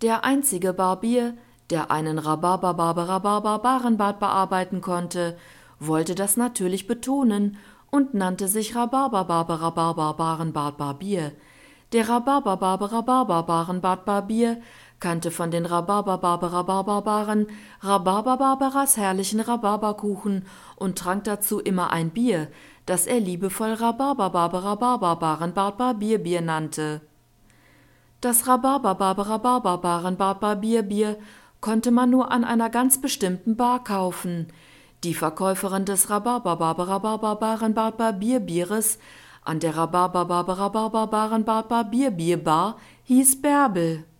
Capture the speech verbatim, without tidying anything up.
Der einzige Barbier, der einen Rhabarber-Barber-Rhabarber-Barenbart bearbeiten konnte, wollte das natürlich betonen und nannte sich Rhabarber-Barber-Rhabarber-Barenbart-Barbier. Der Rhabarber-Barber-Rhabarber-Barenbart-Barbier kannte von den Rhabarber-Barber-Rhabarber-Baren Rhabarber-Barberers herrlichen Rhabarberkuchen und trank dazu immer ein Bier, das er liebevoll Rhabarber-Barber-Rhabarber-Barenbart-Barbierbier nannte. Das Rhabarber-Barber-Rhabarber-Barenbart-Barbierbier konnte man nur an einer ganz bestimmten Bar kaufen. Die Verkäuferin des Rhabarber-Barber-Rhabarber-Barenbart-Barbierbieres an der Rhabarber-Barber-Rhabarber-Barenbart-Barbierbierbar hieß Bärbel.